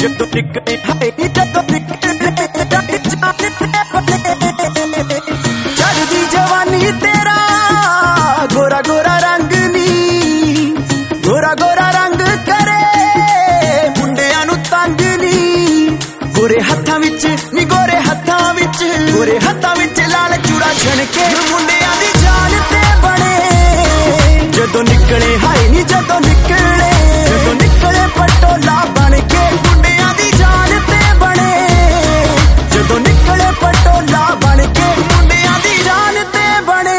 ਜਦੋਂ ਨਿਕਲੇ ਹਾਏ ਨੀ ਜਦੋਂ ਨਿਕਲੇ ਚੜ੍ਹਦੀ ਜਵਾਨੀ ਤੇਰਾ ਗੋਰਾ ਗੋਰਾ ਰੰਗ ਨੀ ਗੋਰਾ ਗੋਰਾ ਰੰਗ ਕਰੇ ਮੁੰਡਿਆਂ ਨੂੰ ਤੰਗ ਨੀ ਗੋਰੇ ਹੱਥਾਂ ਵਿੱਚ ਨੀ ਗੋਰੇ ਹੱਥਾਂ ਵਿੱਚ ਲਾਲ ਚੂੜਾ ਛਣਕੇ ਮੁੰਡਿਆਂ ਦੀ ਜਾਨ ਤੇ ਬਣੇ ਜਦੋਂ ਨਿਕਲੇ ਹਾਏ ਨੀ ਜਦੋਂ ਨਿਕਲੇ ਪਟੋਲਾ ਬਣ ਕੇ ਮੁੰਡਿਆਂ ਦੀ ਜਾਨ ਤੇ ਬਣੇ ਜਦੋਂ ਨਿਕਲੇ ਪਟੋਲਾ ਬਣ ਕੇ ਮੁੰਡਿਆਂ ਦੀ ਜਾਨ ਤੇ ਬਣੇ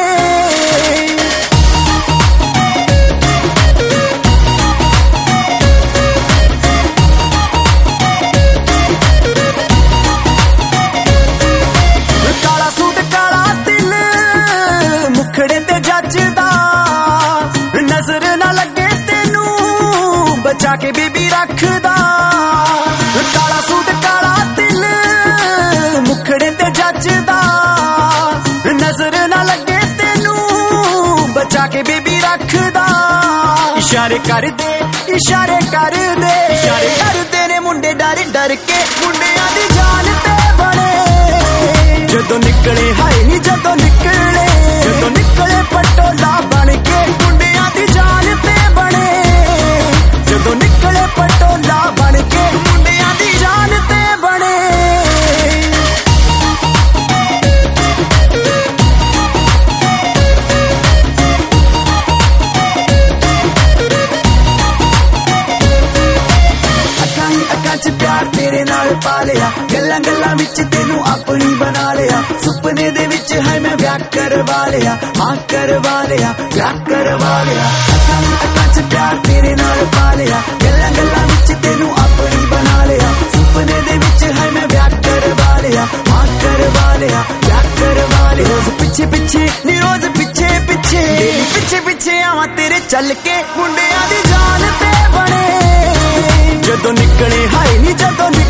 ਕਾਲਾ ਸੂਟ ਕਾਲਾ ਦਿਲ ਮੁਖੜੇ ਤੇ ਜੱਜਦਾ ਨਜ਼ਰ ਨਾ ਲੱਗੇ ਤੈਨੂੰ ਬਚਾ ਕੇ ਬੀਬੀ ਰੱਖਦਾ ਕਾਲਾ ਸੂਟ ਕਾਲਾ ਦਿਲ ਮੁਖੜੇ ਤੇ ਜੱਜਦਾ ਨਜ਼ਰ ਨਾ ਲੱਗੇ ਤੈਨੂੰ ਬਚਾ ਕੇ ਬੀਬੀ ਰੱਖਦਾ ਇਸ਼ਾਰੇ ਕਰਦੇ ਨੇ ਮੁੰਡੇ ਡਰ ਕੇ ਮੁੰਡਿਆਂ ਦੀ ਜਾਨ ਤੇ ਬਣੇ ਜਦੋਂ ਨਿਕਲੇ ਹਾਏ ਨੀ ਜਦੋਂ ਨਿਕਲੇ ਪਟੋਲਾ ਬਣ ਕੇ ਮੁੰਡਿਆਂ ਦੀ ਜਾਨ ਤੇ ਬਣੇ ਜਦੋਂ ਨਿਕਲੇ ਪਟੋਲਾ ਬਣ ਕੇ ਮੁੰਡਿਆਂ ਦੀ ਜਾਨ ਤੇ ਬਣੇ ਅੱਖਾਂ 'ਚ ਪਿਆਰ ਤੇਰੇ ਨਾਲ ਪਾ ਲਿਆ ਗੱਲਾਂ ਵਿੱਚ ਤੈਨੂੰ ਆਪਣੀ ਬਣਾ ਲਿਆ ਸੁਪਨੇ ਦੇ ਵਿੱਚ ਹੈ ਮੈਂ ਵਿਆਹ ਕਰਵਾ ਲਿਆ ਹਾਂ ਕਰਵਾ ਲਿਆ ਵਿਆਹ ਕਰਵਾ ਲਿਆ ਅੱਖਾਂ 'ਚ ਪਿਆਰ ਤੇਰੇ ਨਾਲ ਪਾ ਲਿਆ ਗੱਲਾਂ ਵਿੱਚ ਤੈਨੂੰ ਆਪਣੀ ਬਣਾ ਲਿਆ ਸੁਪਨੇ ਦੇ ਵਿੱਚ ਹੈ ਮੈਂ ਵਿਆਹ ਕਰਵਾ ਲਿਆ ਹਾਂ ਕਰਵਾ ਲਿਆ ਵਿਆਹ ਕਰਵਾ ਲਿਆ ਰੋਜ਼ ਪਿੱਛੇ ਨੀ ਰੋਜ਼ ਪਿੱਛੇ ਆਵਾਂ ਤੇਰੇ ਚੱਲ ਕੇ ਮੁੰਡਿਆਂ ਦੀ ਜਾਨ ਤੇ ਬਣੇ ਜਦੋਂ ਨਿਕਲੇ ਹਾਏ ਨੀ ਜਦੋਂ